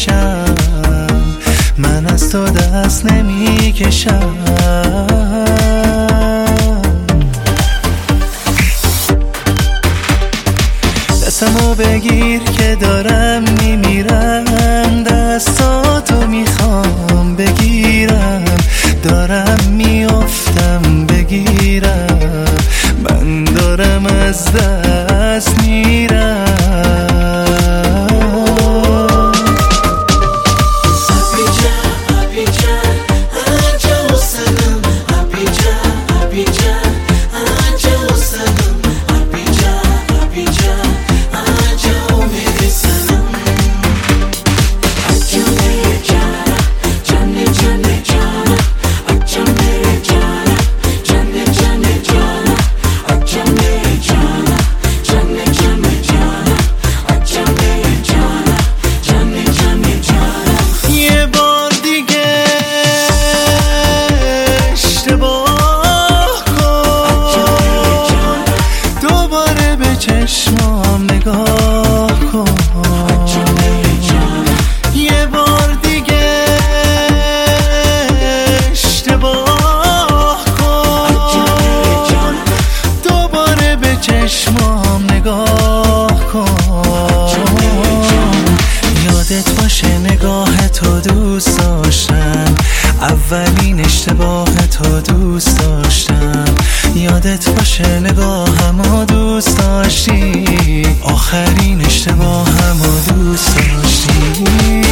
بکشم، من از تو دست نمیکشم. دستمو بگیر که دارم میمیرم، دستاتو میخوام بگیرم، دارم میافتم بگیرم، من دارم از دست میرم. چشمام نگاه کن، یه بار دیگه اشتباه کن، دوباره به چشمام نگاه کن. یادت باشه نگاه تو دوست داشتم، اولین اشتباه تو دوست داشتم. یادت باشه نگاهمو دوست داشتی، آخرین اشتباهمو دوست داشتی.